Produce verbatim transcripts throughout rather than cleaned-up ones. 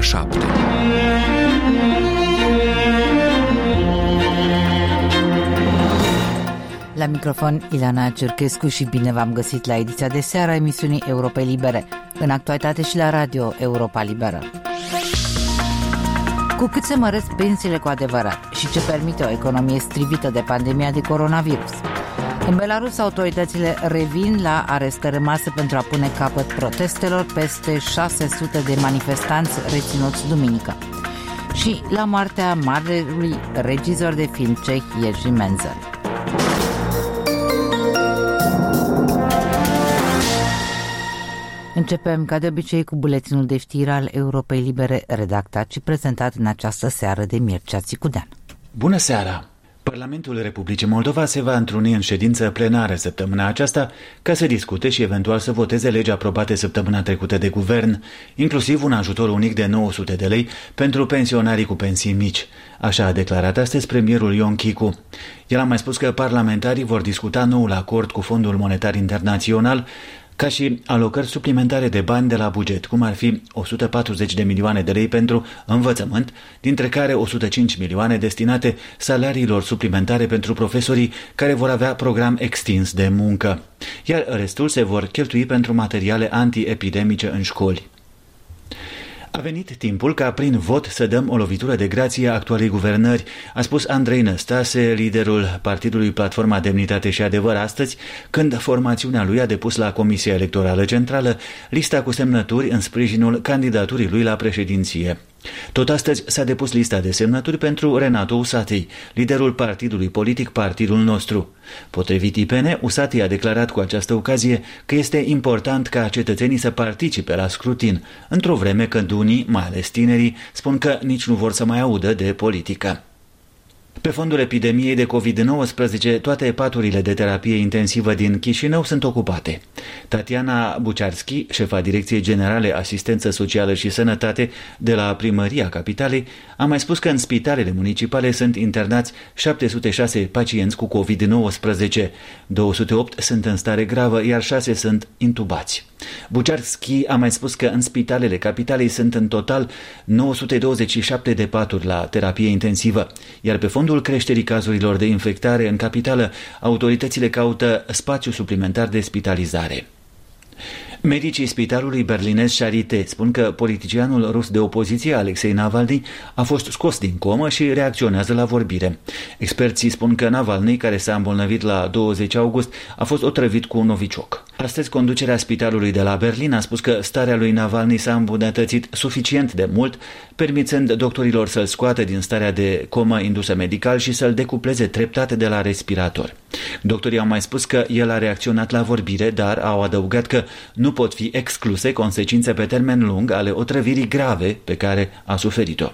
șapte. La microfon Ilana Cerchescu și bine v-am găsit la ediția de seară a emisiunii Europa Libere, în actualitate și la radio Europa Liberă. Cu cât se măresc pensiile cu adevărat și ce permite o economie strivită de pandemia de coronavirus? În Belarus, autoritățile revin la arestări în masă pentru a pune capăt protestelor, peste șase sute de manifestanți reținuți duminică. Și la moartea marelui regizor de film ceh Jerzy Menzel. Începem, ca de obicei, cu buletinul de știri al Europei Libere, redactat și prezentat în această seară de Mircea Țicudean. Bună seara! Parlamentul Republicii Moldova se va întruni în ședință plenară săptămâna aceasta ca să discute și eventual să voteze legea aprobate săptămâna trecută de guvern, inclusiv un ajutor unic de nouă sute de lei pentru pensionarii cu pensii mici. Așa a declarat astăzi premierul Ion Chicu. El a mai spus că parlamentarii vor discuta noul acord cu Fondul Monetar Internațional, ca și alocări suplimentare de bani de la buget, cum ar fi o sută patruzeci de milioane de lei pentru învățământ, dintre care o sută cinci milioane destinate salariilor suplimentare pentru profesorii care vor avea program extins de muncă, iar restul se vor cheltui pentru materiale antiepidemice în școli. A venit timpul ca prin vot să dăm o lovitură de grație actualei guvernări, a spus Andrei Năstase, liderul partidului Platforma Demnitate și Adevăr, astăzi, când formațiunea lui a depus la Comisia Electorală Centrală lista cu semnături în sprijinul candidaturii lui la președinție. Tot astăzi s-a depus lista de semnături pentru Renato Usatăi, liderul partidului politic Partidul Nostru. Potrivit I P N, Usatăi a declarat cu această ocazie că este important ca cetățenii să participe la scrutin, într-o vreme când unii, mai ales tinerii, spun că nici nu vor să mai audă de politică. Pe fondul epidemiei de covid nouăsprezece, toate paturile de terapie intensivă din Chișinău sunt ocupate. Tatiana Buciarski, șefa Direcției Generale Asistență Socială și Sănătate de la Primăria Capitalei, a mai spus că în spitalele municipale sunt internați șapte sute șase pacienți cu covid nouăsprezece, două sute opt sunt în stare gravă, iar șase sunt intubați. Buciarski a mai spus că în spitalele capitalei sunt în total nouă sute douăzeci și șapte de paturi la terapie intensivă, iar pe fondul creșterii cazurilor de infectare în capitală, autoritățile caută spațiu suplimentar de spitalizare. Medicii spitalului berlinez Charité spun că politicianul rus de opoziție, Alexei Navalny, a fost scos din comă și reacționează la vorbire. Experții spun că Navalny, care s-a îmbolnăvit la douăzeci august, a fost otrăvit cu un novicioc. Astăzi, conducerea spitalului de la Berlin a spus că starea lui Navalny s-a îmbunătățit suficient de mult, permițând doctorilor să-l scoată din starea de comă indusă medical și să-l decupleze treptat de la respirator. Doctorii au mai spus că el a reacționat la vorbire, dar au adăugat că nu pot fi excluse consecințe pe termen lung ale otrăvirii grave pe care a suferit-o.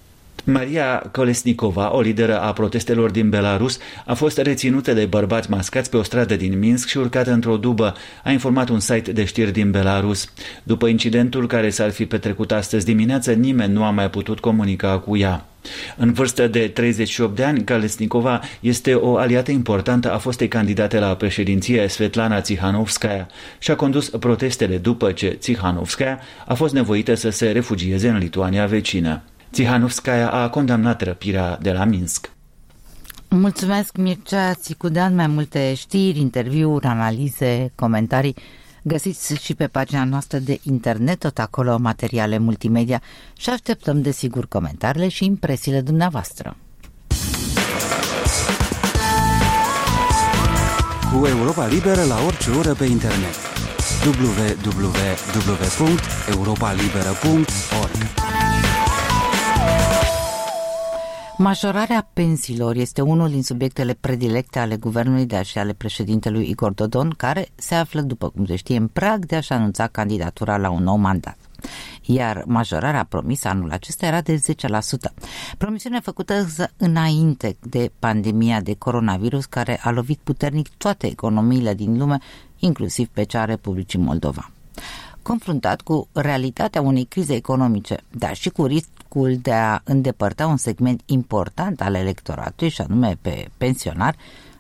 Maria Kolesnikova, o lideră a protestelor din Belarus, a fost reținută de bărbați mascați pe o stradă din Minsk și urcată într-o dubă, a informat un site de știri din Belarus. După incidentul care s-ar fi petrecut astăzi dimineață, nimeni nu a mai putut comunica cu ea. În vârstă de treizeci și opt de ani, Kolesnikova este o aliată importantă a fostei candidate la președinție Svetlana Tsikhanovskaya și a condus protestele după ce Tsikhanovskaya a fost nevoită să se refugieze în Lituania vecină. Tsikhanovskaya a condamnat răpirea de la Minsk. Mulțumesc, Mircea Țicudean. Mai multe știri, interviuri, analize, comentarii găsiți și pe pagina noastră de internet, tot acolo materiale multimedia, și așteptăm desigur comentariile și impresiile dumneavoastră. Cu Europa Liberă la orice oră pe internet. w w w punct europa liberă punct org. Majorarea pensiilor este unul din subiectele predilecte ale guvernului, dar și ale președintelui Igor Dodon, care se află, după cum se știe, în prag de a-și anunța candidatura la un nou mandat. Iar majorarea promisă anul acesta era de zece la sută. Promisiunea făcută înainte de pandemia de coronavirus, care a lovit puternic toate economiile din lume, inclusiv pe cea a Republicii Moldova. Confruntat cu realitatea unei crize economice, dar și cu riscul de a îndepărta un segment important al electoratului, și anume pe pensionari,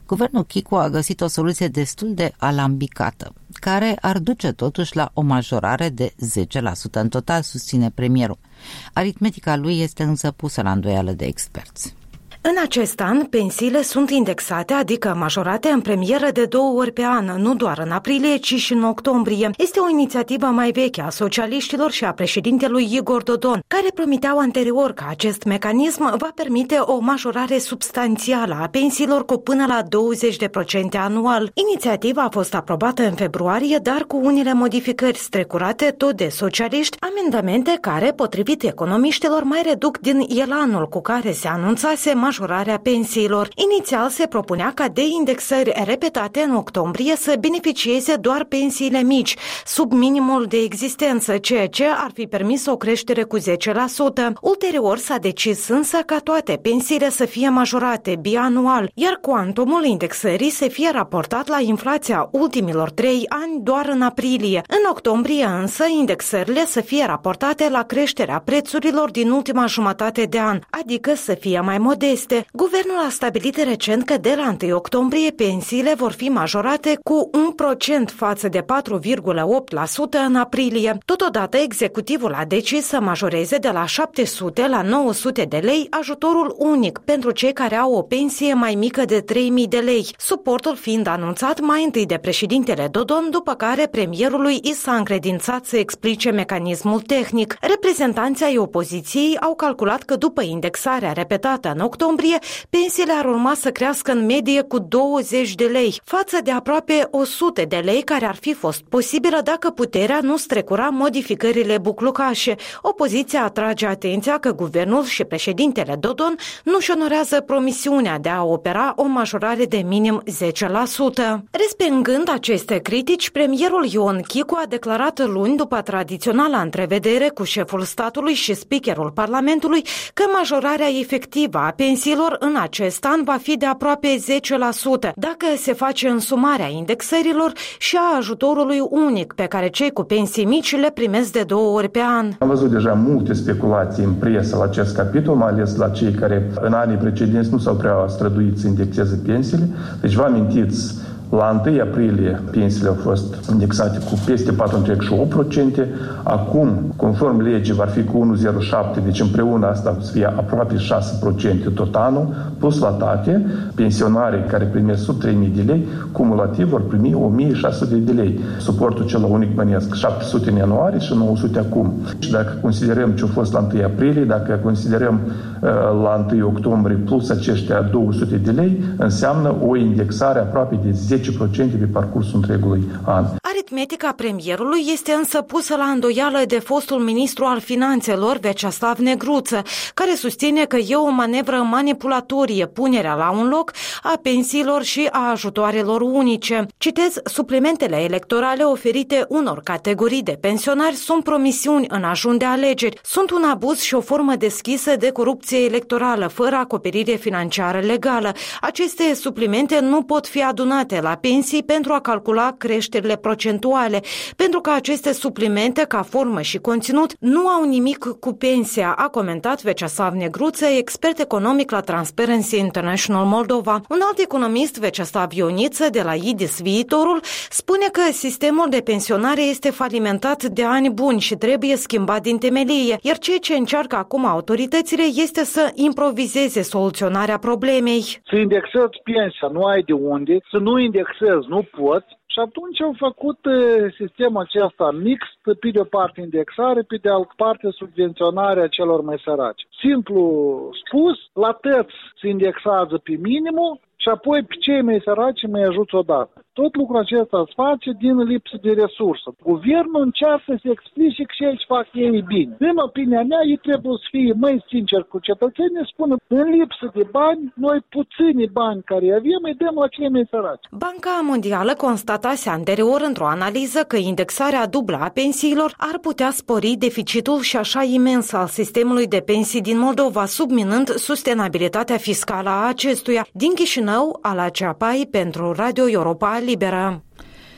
Guvernul Chicu a găsit o soluție destul de alambicată, care ar duce totuși la o majorare de zece la sută în total, susține premierul. Aritmetica lui este însă pusă la îndoială de experți. În acest an, pensiile sunt indexate, adică majorate în premieră de două ori pe an, nu doar în aprilie, ci și în octombrie. Este o inițiativă mai veche a socialiștilor și a președintelui Igor Dodon, care promiteau anterior că acest mecanism va permite o majorare substanțială a pensiilor cu până la douăzeci la sută anual. Inițiativa a fost aprobată în februarie, dar cu unele modificări strecurate tot de socialiști, amendamente care, potrivit economiștilor, mai reduc din elanul cu care se anunțase majorarea pensiilor. Inițial se propunea ca de indexări repetate în octombrie să beneficieze doar pensiile mici, sub minimul de existență, ceea ce ar fi permis o creștere cu zece la sută. Ulterior s-a decis însă ca toate pensiile să fie majorate bianual, iar cuantumul indexării să fie raportat la inflația ultimilor trei ani doar în aprilie. În octombrie însă indexările să fie raportate la creșterea prețurilor din ultima jumătate de an, adică să fie mai modeste. Guvernul a stabilit recent că de la întâi octombrie pensiile vor fi majorate cu un procent față de patru virgulă opt la sută în aprilie. Totodată, executivul a decis să majoreze de la șapte sute la nouă sute de lei ajutorul unic pentru cei care au o pensie mai mică de trei mii de lei, suportul fiind anunțat mai întâi de președintele Dodon, după care premierului i s-a încredințat să explice mecanismul tehnic. Reprezentanții ai opoziției au calculat că după indexarea repetată în octombrie, pensiile ar urma să crească în medie cu douăzeci de lei, față de aproape o sută de lei care ar fi fost posibilă dacă puterea nu strecura modificările buclucașe. Opoziția atrage atenția că guvernul și președintele Dodon nu-și onorează promisiunea de a opera o majorare de minim zece la sută. Respingând aceste critici, premierul Ion Chicu a declarat luni, după tradiționala întrevedere cu șeful statului și speakerul Parlamentului, că majorarea efectivă a pensiilor în acest an va fi de aproape zece la sută, dacă se face însumarea indexărilor și a ajutorului unic pe care cei cu pensii mici le primesc de două ori pe an. Am văzut deja multe speculații în presă la acest capitol, mai ales la cei care în anii precedenți nu s-au prea străduit să indexeze pensiile. Deci vă amintiți, la întâi aprilie pensiile au fost indexate cu peste patru virgulă opt la sută, acum, conform legii, va fi cu unu virgulă zero șapte la sută, deci împreună asta să fie aproape șase la sută tot anul, plus la toate, pensionarii care primesc sub trei mii de lei, cumulativ vor primi o mie șase sute de lei. Suportul cel unic bănesc șapte sute în ianuarie și nouă sute acum. Și dacă considerăm ce a fost la întâi aprilie, dacă considerăm uh, la întâi octombrie plus aceștia două sute de lei, înseamnă o indexare aproape de zece la sută pe parcursul întregului an. Aritmetica premierului este însă pusă la îndoială de fostul ministru al finanțelor, Vyacheslav Negruță, care susține că e o manevră manipulatorie punerea la un loc a pensiilor și a ajutoarelor unice. Citez, suplimentele electorale oferite unor categorii de pensionari sunt promisiuni în ajun de alegeri, sunt un abuz și o formă deschisă de corupție electorală, fără acoperire financiară legală. Aceste suplimente nu pot fi adunate la pensii pentru a calcula creșterile procentuale, pentru că aceste suplimente, ca formă și conținut, nu au nimic cu pensia, a comentat Vyacheslav Negruță, expert economic la Transparency International Moldova. Un alt economist, Vyacheslav Ioniță, de la I D I S Viitorul, spune că sistemul de pensionare este falimentat de ani buni și trebuie schimbat din temelie, iar ceea ce încearcă acum autoritățile este să improvizeze soluționarea problemei. Să indexezi pensia, nu ai de unde, să nu indexezi, nu poți. Și atunci au făcut sistemul acesta mixt, pe de o parte indexare, pe de altă parte subvenționarea celor mai săraci. Simplu spus, la tăți se indexează pe minimul și apoi pe cei mai săraci mai ajută odată. Tot lucrul acesta se face din lipsă de resursă. Guvernul încearcă să explice că ce fac ei bine. În opinia mea, ei trebuie să fie mai sinceri cu cetățenii, spună, în lipsă de bani, noi puțini bani care avem, îi dăm la cei mai săraci. Banca Mondială constatase anterior într-o analiză că indexarea dublă a pensiilor ar putea spori deficitul și așa imens al sistemului de pensii din Moldova, subminând sustenabilitatea fiscală a acestuia. Din Chișinău, Ala Ceapai pentru Radio Europa Liberă.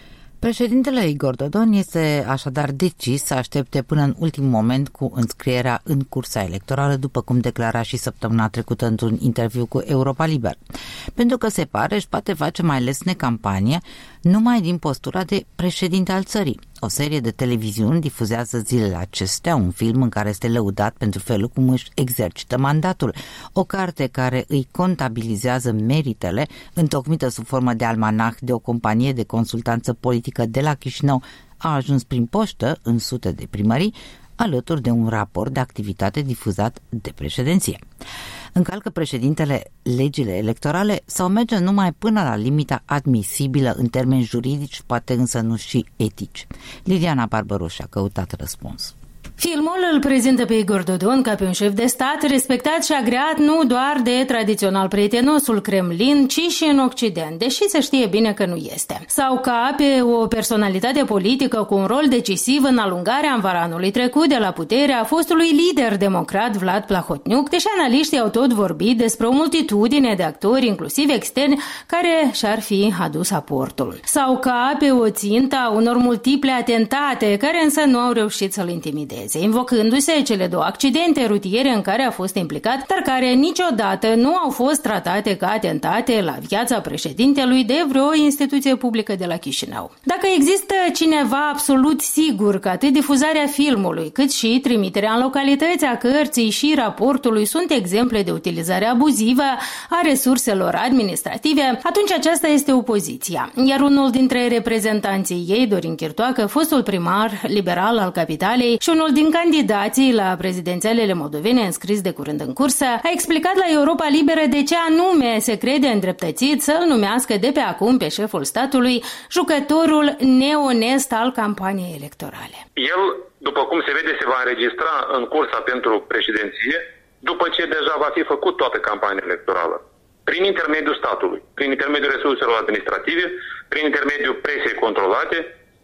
Președintele Igor Dodon este așadar decis să aștepte până în ultim moment cu înscrierea în cursa electorală, după cum declara și săptămâna trecută într-un interviu cu Europa Liber. Pentru că se pare își poate face mai lesne campanie numai din postura de președinte al țării. O serie de televiziuni difuzează zilele acestea un film în care este lăudat pentru felul cum își exercită mandatul. O carte care îi contabilizează meritele, întocmită sub formă de almanah de o companie de consultanță politică de la Chișinău, a ajuns prin poștă în sute de primării, alături de un raport de activitate difuzat de președinție. Încalcă președintele legile electorale sau merge numai până la limita admisibilă în termeni juridici, poate însă nu și etici? Liliana Barbaroș a căutat răspuns. Filmul îl prezintă pe Igor Dodon ca pe un șef de stat respectat și agreat nu doar de tradițional prietenosul Kremlin, ci și în Occident, deși se știe bine că nu este. Sau ca pe o personalitate politică cu un rol decisiv în alungarea în vara anului trecut de la putere a fostului lider democrat Vlad Plahotniuc, deși analiștii au tot vorbit despre o multitudine de actori, inclusiv externi, care și-ar fi adus aportul. Sau ca pe o țintă a unor multiple atentate, care însă nu au reușit să-l intimideze, invocându-se cele două accidente rutiere în care a fost implicat, dar care niciodată nu au fost tratate ca atentate la viața președintelui de vreo instituție publică de la Chișinău. Dacă există cineva absolut sigur că atât difuzarea filmului, cât și trimiterea în localități a cărții și raportului sunt exemple de utilizare abuzivă a resurselor administrative, atunci aceasta este opoziția. Iar unul dintre reprezentanții ei, Dorin Chirtoacă, fostul primar liberal al capitalei și unul din candidații la prezidențialele moldovene înscris de curând în cursă, a explicat la Europa Liberă de ce anume se crede îndreptățit să-l numească de pe acum pe șeful statului jucătorul neonest al campaniei electorale. El, după cum se vede, se va înregistra în cursa pentru președinție după ce deja va fi făcut toată campania electorală. Prin intermediul statului, prin intermediul resurselor administrative, prin intermediul presei controlate,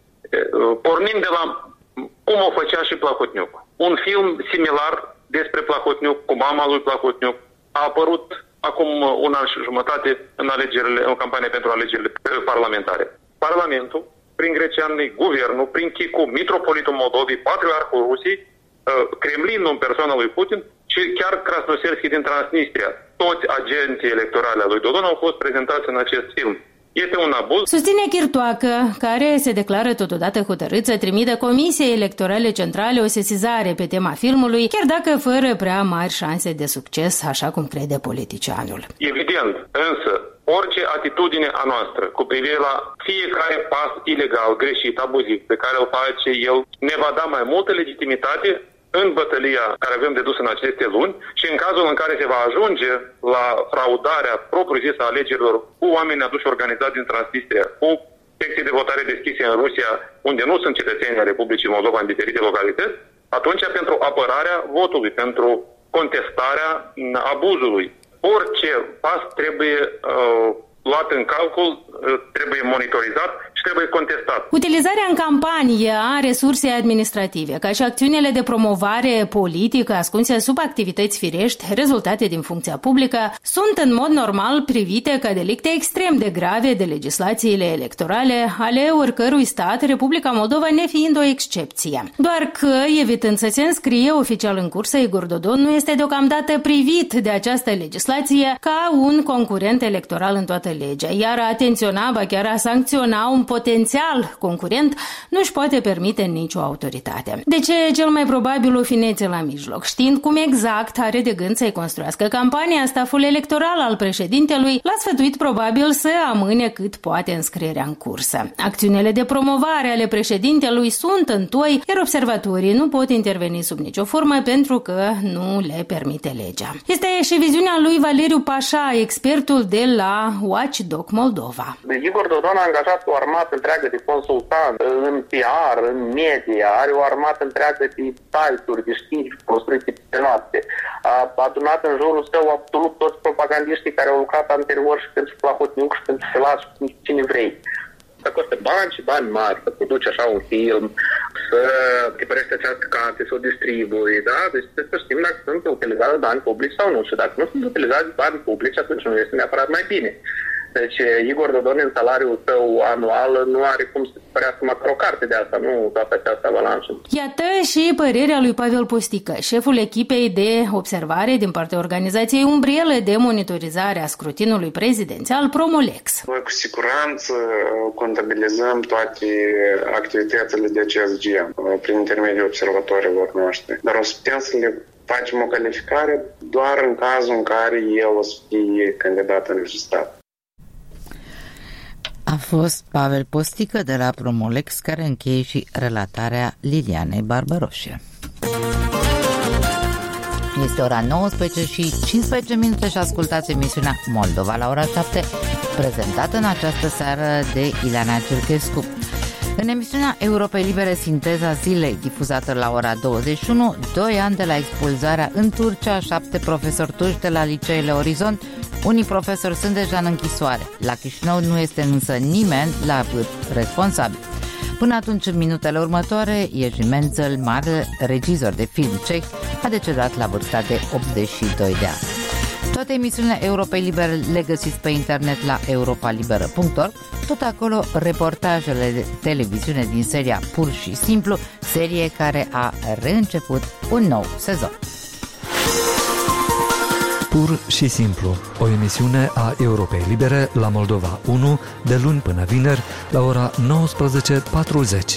pornind de la cum o făcea și Plahotniuc. Un film similar despre Plahotniuc, cu mama lui Plahotniuc, a apărut acum un an și jumătate în alegerile, în campania pentru alegerile parlamentare. Parlamentul, prin greceanii, guvernul, prin Chicu, mitropolitul Moldovei, patriarhul Rusiei, Kremlinul în persoana lui Putin și chiar Krasnoselski din Transnistria. Toți agenții electorale a lui Dodon au fost prezentați în acest film. Este un abuz. Susține Chirtoacă, care se declară totodată hotărât să trimită Comisiei Electorale Centrale o sesizare pe tema filmului, chiar dacă fără prea mari șanse de succes, așa cum crede politicianul. Evident, însă, orice atitudine a noastră cu privire la fiecare pas ilegal, greșit, abuziv, pe care îl face el, ne va da mai multă legitimitate în bătălia care avem de dus în aceste luni și în cazul în care se va ajunge la fraudarea propriu-zisă a alegerilor cu oameni aduși organizați din Transnistria, cu secții de votare deschise în Rusia, unde nu sunt cetățenii ai Republicii Moldova în diferite localități, atunci pentru apărarea votului, pentru contestarea abuzului. Orice pas trebuie uh, luat în calcul, trebuie monitorizat și trebuie contestat. Utilizarea în campanie a resursei administrative, ca și acțiunile de promovare politică ascunse sub activități firești, rezultate din funcția publică, sunt în mod normal privite ca delicte extrem de grave de legislațiile electorale ale oricărui stat, Republica Moldova nefiind o excepție. Doar că, evitând să se înscrie oficial în cursă, Igor Dodon nu este deocamdată privit de această legislație ca un concurent electoral în toată legea, iar a atenționa, ba chiar a sancționa un potențial concurent nu-și poate permite nicio autoritate. De ce cel mai probabil o finețe la mijloc, știind cum exact are de gând să-i construiască campania, staful electoral al președintelui l-a sfătuit probabil să amâne cât poate înscrierea în cursă. Acțiunile de promovare ale președintelui sunt întoi, iar observatorii nu pot interveni sub nicio formă pentru că nu le permite legea. Este și viziunea lui Valeriu Pașa, expertul de la Watchdog Moldova. Igor Dodon a angajat o armată întreagă de consultanți în P R, în media, are o armată întreagă de site-uri, de știri construite pe noapte. A adunat în jurul său absolut toți propagandiștii care au lucrat anterior și pentru Plahotniuc și pentru Filat și cine vrei. Să costă bani și bani mari, să produci așa un film, să tipărești această carte, să o distribui, da? Deci trebuie să știm dacă sunt utilizați bani publici sau nu. Și dacă nu sunt utilizați bani publici, atunci nu este neapărat mai bine. Deci Igor Dodon în salariul său anual nu are cum să părească măcar o carte de asta, nu toată această avalanșă. Iată și părerea lui Pavel Postică, șeful echipei de observare din partea organizației Umbrelă de monitorizare a scrutinului prezidențial Promolex. Noi cu siguranță contabilizăm toate activitățile de acest gen prin intermediul observatorilor noștri, dar o să putem să le facem o calificare doar în cazul în care el o să fie candidat înregistrat. A fost Pavel Postică de la Promolex, care încheie și relatarea Lilianei Barbaroșie. Este ora nouăsprezece și cincisprezece minute și ascultați emisiunea Moldova la ora șapte, prezentată în această seară de Ileana Cerchescu. În emisiunea Europei Libere, Sinteza Zilei, difuzată la ora douăzeci și unu, doi ani de la expulzarea în Turcia, șapte profesori turci de la liceele Orizont. Unii profesori sunt deja în închisoare. La Chișinău nu este însă nimeni la vârf responsabil. Până atunci, în minutele următoare, Ieși Menzel, mare regizor de film ceh, a decedat la vârsta de optzeci și doi de ani. Toate emisiunile Europei Libere le găsiți pe internet la europa liberă punct org. Tot acolo reportajele de televiziune din seria Pur și Simplu, serie care a reînceput un nou sezon. Pur și Simplu, o emisiune a Europei Libere la Moldova unu, de luni până vineri, la ora nouăsprezece patruzeci.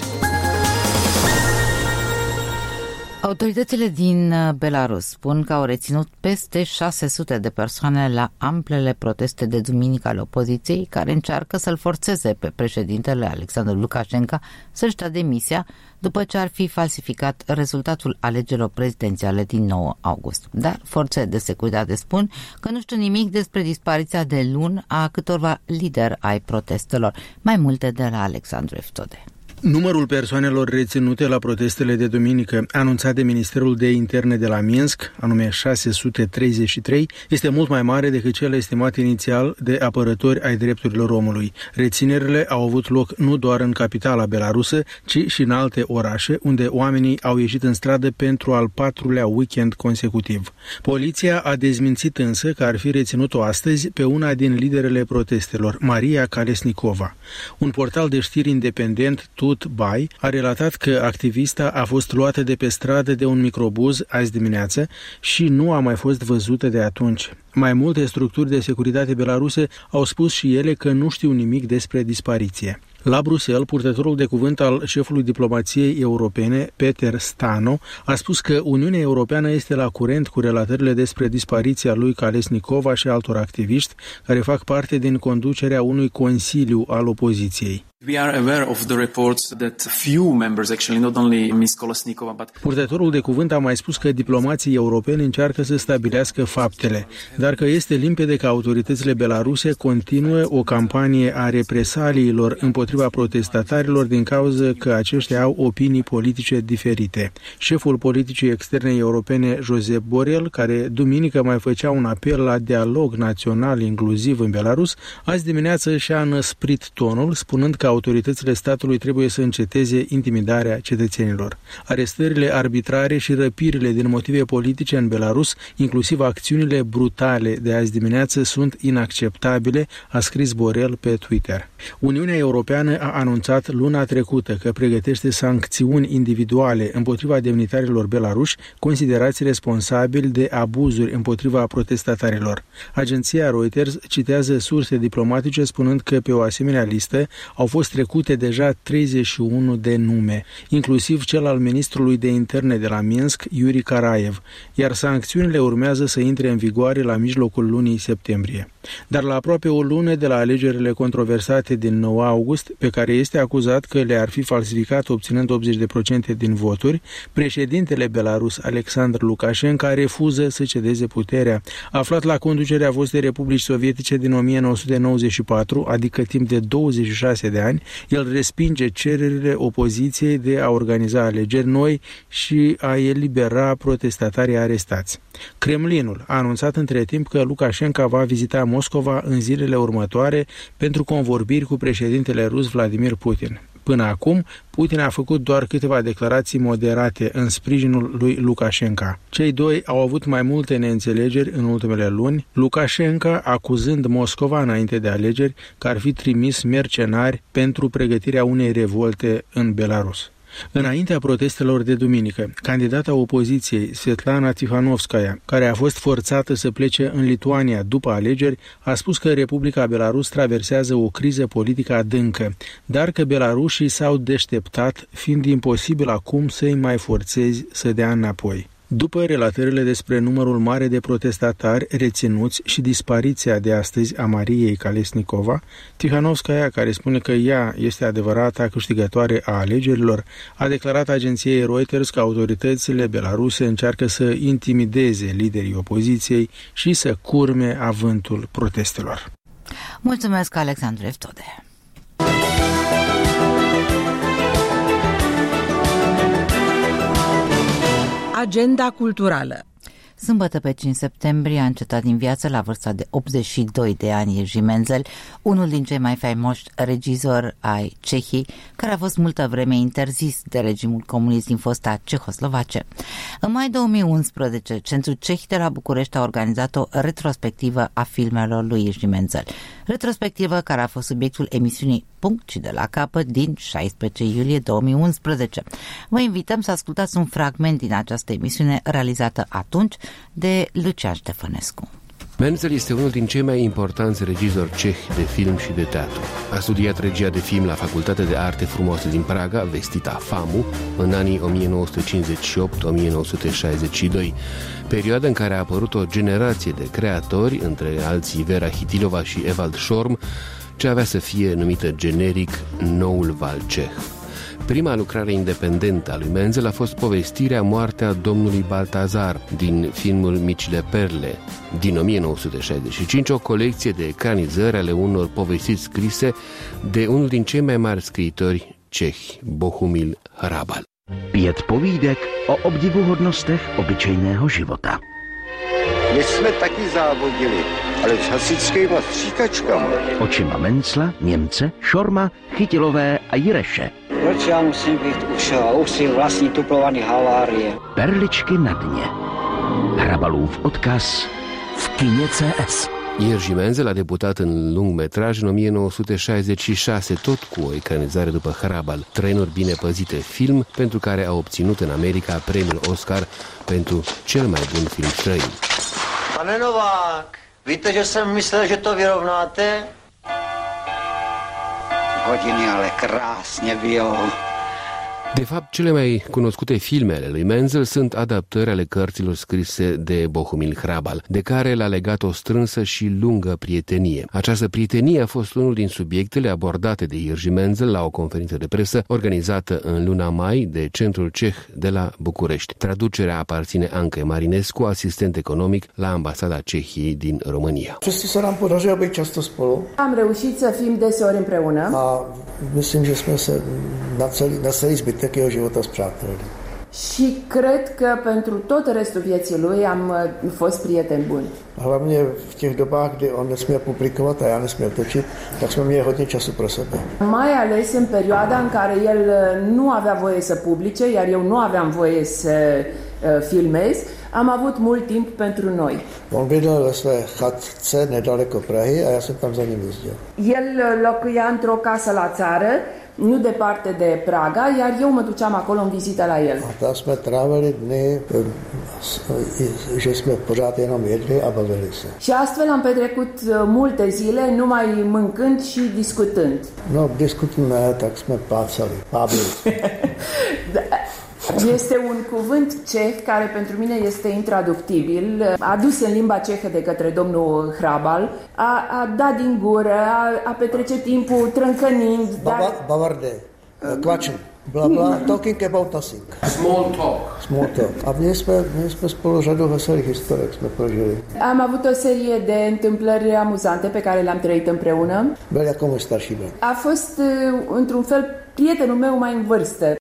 Autoritățile din Belarus spun că au reținut peste șase sute de persoane la amplele proteste de duminică ale opoziției, care încearcă să-l forțeze pe președintele Alexandru Lukashenko să-și dea demisia după ce ar fi falsificat rezultatul alegerilor prezidențiale din nouă august. Dar forțele de securitate spun că nu știu nimic despre dispariția de luni a câtorva lideri ai protestelor. Mai multe de la Alexandru Eftode. Numărul persoanelor reținute la protestele de duminică, anunțat de Ministerul de Interne de la Minsk, anume șase sute treizeci și trei, este mult mai mare decât cel estimat inițial de apărători ai drepturilor omului. Reținerile au avut loc nu doar în capitala belarusă, ci și în alte orașe, unde oamenii au ieșit în stradă pentru al patrulea weekend consecutiv. Poliția a dezmințit însă că ar fi reținut-o astăzi pe una din liderele protestelor, Maria Kalesnikova. Un portal de știri independent, Bai, a relatat că activista a fost luată de pe stradă de un microbuz azi dimineață și nu a mai fost văzută de atunci. Mai multe structuri de securitate belaruse au spus și ele că nu știu nimic despre dispariție. La Bruxelles, purtătorul de cuvânt al șefului diplomației europene, Peter Stano, a spus că Uniunea Europeană este la curent cu relatările despre dispariția lui Kalesnikova și altor activiști care fac parte din conducerea unui consiliu al opoziției. We are aware of the reports that few members, actually not only Miss Kolesnikova, but... Purtătorul de cuvânt a mai spus că diplomații europeni încearcă să stabilească faptele, dar că este limpede că autoritățile belaruse continuă o campanie a represaliilor împotriva protestatarilor din cauza că aceștia au opinii politice diferite. Șeful politicii externe europene, Josep Borrell, care duminică mai făcea un apel la dialog național inclusiv în Belarus, azi dimineață și-a înăsprit tonul, spunând că autoritățile statului trebuie să înceteze intimidarea cetățenilor. Arestările arbitrare și răpirile din motive politice în Belarus, inclusiv acțiunile brutale de azi dimineață, sunt inacceptabile, a scris Borrell pe Twitter. Uniunea Europeană a anunțat luna trecută că pregătește sancțiuni individuale împotriva demnitarilor belaruși considerați responsabili de abuzuri împotriva protestatarilor. Agenția Reuters citează surse diplomatice spunând că pe o asemenea listă au fost trecute deja treizeci și unu de nume, inclusiv cel al ministrului de interne de la Minsk, Yuri Karayev, iar sancțiunile urmează să intre în vigoare la mijlocul lunii septembrie. Dar la aproape o lună de la alegerile controversate din nouă august, pe care este acuzat că le-ar fi falsificat obținând optzeci la sută din voturi, președintele Belarus, Alexandru Lukashenko, refuză să cedeze puterea. Aflat la conducerea fostei Republici Sovietice din o mie nouă sute nouăzeci și patru, adică timp de douăzeci și șase de ani, el respinge cererile opoziției de a organiza alegeri noi și a elibera protestatarii arestați. Kremlinul a anunțat între timp că Lukashenko va vizita Moscova în zilele următoare pentru convorbiri cu președintele rus Vladimir Putin. Până acum, Putin a făcut doar câteva declarații moderate în sprijinul lui Lukashenko. Cei doi au avut mai multe neînțelegeri în ultimele luni, Lukashenko acuzând Moscova înainte de alegeri că ar fi trimis mercenari pentru pregătirea unei revolte în Belarus. Înaintea protestelor de duminică, candidata opoziției Svetlana Tikhanovskaya, care a fost forțată să plece în Lituania după alegeri, a spus că Republica Belarus traversează o criză politică adâncă, dar că belarușii s-au deșteptat, fiind imposibil acum să-i mai forțezi să dea înapoi. După relatările despre numărul mare de protestatari reținuți și dispariția de astăzi a Mariei Kalesnikova, Tikhanovskaya, care spune că ea este adevărata câștigătoare a alegerilor, a declarat agenției Reuters că autoritățile belaruse încearcă să intimideze liderii opoziției și să curme avântul protestelor. Mulțumesc, Alexandru Eftode. Agenda culturală. Sâmbătă pe cinci septembrie a încetat din viață la vârsta de optzeci și doi de ani Jerzy Menzel, unul din cei mai faimoși regizori ai Cehiei, care a fost multă vreme interzis de regimul comunist din fosta Cehoslovacie. În mai două mii unsprezece, Centrul Ceh de la București a organizat o retrospectivă a filmelor lui Jerzy Menzel. Retrospectivă care a fost subiectul emisiunii Punct și de la capăt din șaisprezece iulie două mii unsprezece. Vă invităm să ascultați un fragment din această emisiune realizată atunci de Lucian Ștefănescu. Menzel este unul din cei mai importanți regizori cehi de film și de teatru. A studiat regia de film la Facultatea de Arte Frumoase din Praga, vestita FAMU, în anii o mie nouă sute cincizeci și opt - o mie nouă sute șaizeci și doi, perioada în care a apărut o generație de creatori, între alții Vera Hitilova și Evald Shorm, ce avea să fie numită generic Noul Val Ceh. Prima lucrare independentă a lui Menzel a fost povestirea Moartea domnului Baltazar din filmul Micile Perle, din o mie nouă sute șaizeci și cinci, o colecție de ecranizări ale unor povestiri scrise de unul din cei mai mari scriitori cehi, Bohumil Hrabal. Pět povídek o obdivuhodnostech obyčejného života. My jsme taky závodili, ale s hasičskýma stříkačkama. Očima Mencla, Němce, Šorma, Chytilové a Jireše. Proč já musím být už, už si vlastní tuplovaný havárie? Perličky na dně. Hrabalův odkaz v kině C S. Jerzy Menzel a debutat în lungmetraj în o mie nouă sute șaizeci și șase, tot cu o ecranizare după Hrabal, Trenuri bine păzite, film pentru care a obținut în America premiul Oscar pentru cel mai bun film străin. Pane Novák, víte, že jsem myslel, že to vyrovnáte? Hodiny ale krásně bijou. De fapt, cele mai cunoscute filme ale lui Menzel sunt adaptări ale cărților scrise de Bohumil Hrabal, de care l-a legat o strânsă și lungă prietenie. Această prietenie a fost unul din subiectele abordate de Jerzy Menzel la o conferință de presă organizată în luna mai de Centrul Ceh de la București. Traducerea aparține Anke Marinescu, asistent economic la Ambasada Cehiei din România. Přesto se nám podařilo být často spolu. Am reușit să fim deseori împreună. A myslím, že jsme se na celý, na celý zbytek jeho života spřátelili. Și cred că pentru tot restul vieții lui am fost prieteni buni. Hlavně v těch dobách, kdy on nesměl publikovat a já nesměl točit, tak jsme měli hodně času pro sebe. Mai ales în perioada în care el nu avea voie să publice, iar eu nu aveam voie să filmez, am avut mult timp pentru noi. On bydlel ve své chatce nedaleko Prahy a já jsem tam za ním jezdil. El locuia într-o casă la țară, nu departe de Praga, iar eu mă duceam acolo în vizită la el. A tam jsme trávili dny, že jsme pořád jenom jedli a bavili se. Și astfel am petrecut multe zile numai mâncând și discutând. No, discutând ne, tak jsme plácali, pábili. Este un cuvânt ceh care pentru mine este intraductibil, adus în limba cehă de către domnul Hrabal, a, a da din gură, a, a petrece timpul trâncănind. Dar... Bavarde, kvačen, bla bla, talking about nothing. Small talk. Small talk. A měli jsme, měli jsme spolu řadu veselých historiek, jsme prožili. Am avut o serie de întâmplări amuzante pe care le-am trăit împreună. Byl jako můj starší brat. A fost, într-un fel, prietenul meu mai în vârstă.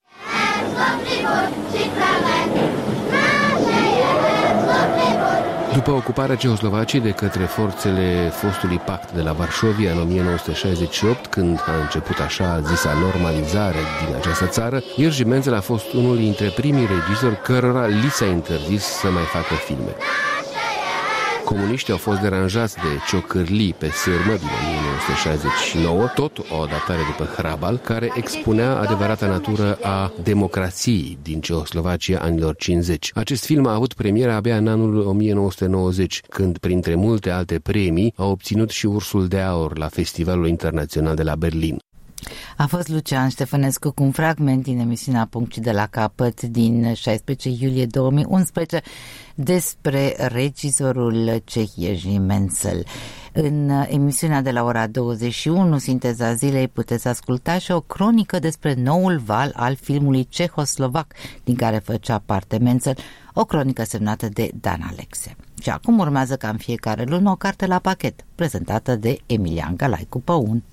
După ocuparea Cehoslovaciei de către forțele fostului pact de la Varșovia în o mie nouă sute șaizeci și opt, când a început așa zisa normalizare din această țară, Jerzy Menzel a fost unul dintre primii regizori cărora li s-a interzis să mai facă filme. Comuniștii au fost deranjați de Ciocârlii pe sârmă din o mie nouă sute șaizeci și nouă, tot o adaptare după Hrabal, care expunea adevărata natură a democrației din Cehoslovacia anilor cincizeci. Acest film a avut premiera abia în anul o mie nouă sute nouăzeci, când, printre multe alte premii, a obținut și Ursul de Aur la Festivalul Internațional de la Berlin. A fost Lucian Ștefănescu cu un fragment din emisiunea Punct de la capăt din șaisprezece iulie două mii unsprezece despre regizorul ceh Jerzy Menzel. În emisiunea de la ora douăzeci și unu, Sinteza zilei, puteți asculta și o cronică despre noul val al filmului cehoslovac din care făcea parte Menzel, o cronică semnată de Dan Alexe. Și acum urmează ca în fiecare lună o carte la pachet, prezentată de Emilian Galaicu Păun.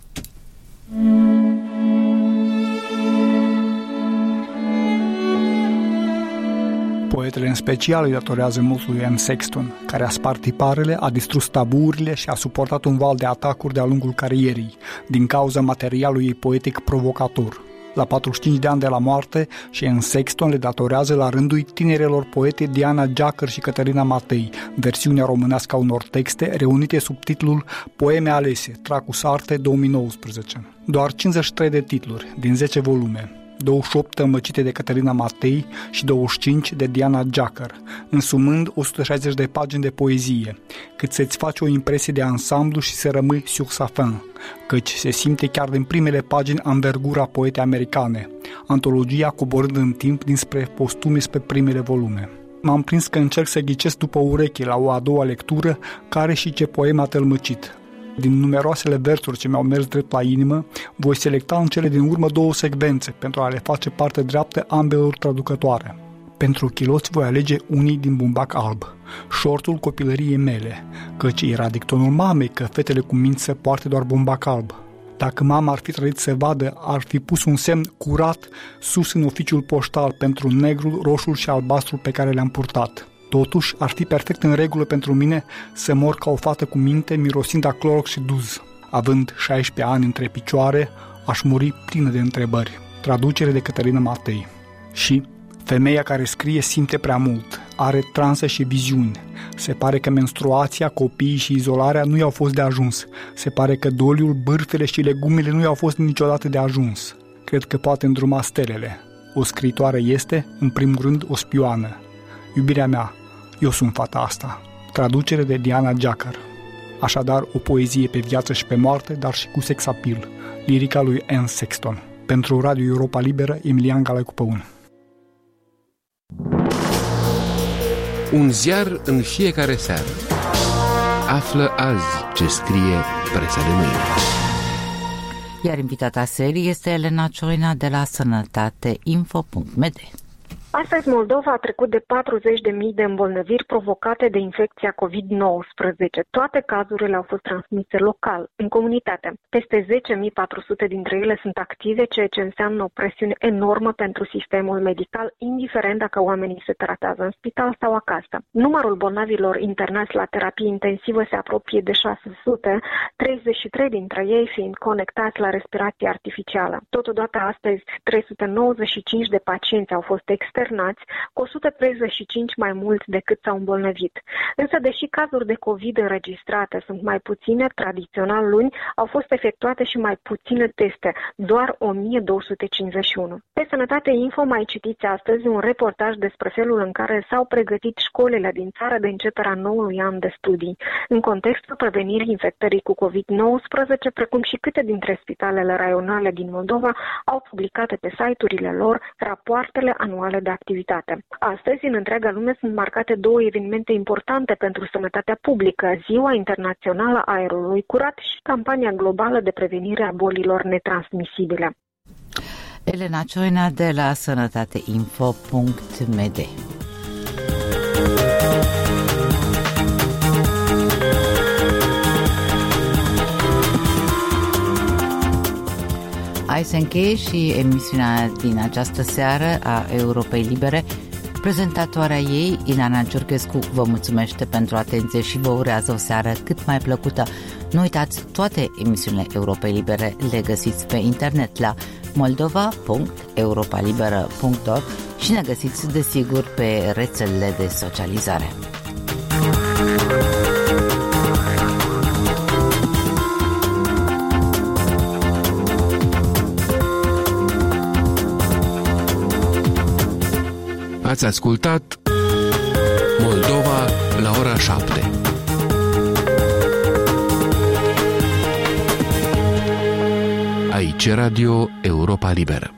Poetele în special îi datorează mult lui Anne Sexton, care a spart tiparele, a distrus taburile și a suportat un val de atacuri de-a lungul carierei, din cauza materialului ei poetic provocator. La patruzeci și cinci de ani de la moarte, și Anne Sexton le datorează la rândul tinerelor poete Diana Giacăr și Cătălina Matei, versiunea românească a unor texte reunite sub titlul Poeme alese, Tracus Arte două mii nouăsprezece. Doar cincizeci și trei de titluri, din zece volume, douăzeci și opt tămăcite de Cătălina Matei și douăzeci și cinci de Diana Giacăr, însumând o sută șaizeci de pagini de poezie, cât să-ți faci o impresie de ansamblu și să rămâi sur sa fin, căci se simte chiar din primele pagini anvergura poetei americane, antologia coborând în timp dinspre postume spre primele volume. M-am prins că încerc să ghicesc după ureche la o a doua lectură care și ce poem a tălmăcit. Din numeroasele versuri ce mi-au mers drept la inimă, voi selecta în cele din urmă două secvențe pentru a le face parte dreaptă ambelor traducătoare. Pentru chiloți voi alege unii din Bumbac Alb, șortul copilăriei mele, căci era dictonul mamei că fetele cu minți se poartă doar bumbac alb. Dacă mama ar fi trăit să vadă, ar fi pus un semn curat sus în oficiul poștal pentru negrul, roșul și albastrul pe care le-am purtat. Totuși, ar fi perfect în regulă pentru mine să mor ca o fată cu minte, mirosind a clorox și duz. Având șaisprezece ani între picioare, aș muri plină de întrebări. Traducere de Cătălina Matei. Și femeia care scrie simte prea mult, are transe și viziuni. Se pare că menstruația, copiii și izolarea nu i-au fost de ajuns. Se pare că doliul, bârfele și legumele nu i-au fost niciodată de ajuns. Cred că poate îndruma stelele. O scriitoare este, în primul rând, o spioană. Iubirea mea, eu sunt fata asta. Traducere de Diana Giacăr. Așadar, o poezie pe viață și pe moarte, dar și cu sex appeal. Lirica lui Anne Sexton. Pentru Radio Europa Liberă, Emilian Galaicu Păun. Un ziar în fiecare seară. Află azi ce scrie presa de mâine. Iar invitata serii este Elena Cioina de la sănătate info punct m d. Astăzi Moldova a trecut de patruzeci de mii de îmbolnăviri provocate de infecția covid nouăsprezece. Toate cazurile au fost transmise local, în comunitate. Peste zece mii patru sute dintre ele sunt active, ceea ce înseamnă o presiune enormă pentru sistemul medical, indiferent dacă oamenii se tratează în spital sau acasă. Numărul bolnavilor internați la terapie intensivă se apropie de șase sute, treizeci și trei dintre ei fiind conectați la respirație artificială. Totodată astăzi trei sute nouăzeci și cinci de pacienți au fost externați, cu o sută treizeci și cinci mai mulți decât s-au îmbolnăvit. Însă, deși cazuri de COVID înregistrate sunt mai puține, tradițional luni au fost efectuate și mai puține teste, doar o mie două sute cincizeci și unu. Pe Sănătate Info mai citiți astăzi un reportaj despre felul în care s-au pregătit școlile din țară de începerea noului an de studii, în contextul prevenirii infectării cu covid nouăsprezece, precum și câte dintre spitalele raionale din Moldova au publicat pe site-urile lor rapoartele anuale de activitate. Astăzi, în întreaga lume, sunt marcate două evenimente importante pentru sănătatea publică, Ziua Internațională a Aerului Curat și campania globală de prevenire a bolilor netransmisibile. Elena Cioina de la sănătate info punct m d. Aici se încheie și emisiunea din această seară a Europei Libere, Prezentatoarea ei, Ilana Giurghescu, vă mulțumește pentru atenție și vă urează o seară cât mai plăcută. Nu uitați, toate emisiunile Europei Libere le găsiți pe internet la moldova punct europalibera punct org și ne găsiți desigur pe rețelele de socializare. Ați ascultat Moldova la ora șapte. Aici Radio Europa Liberă.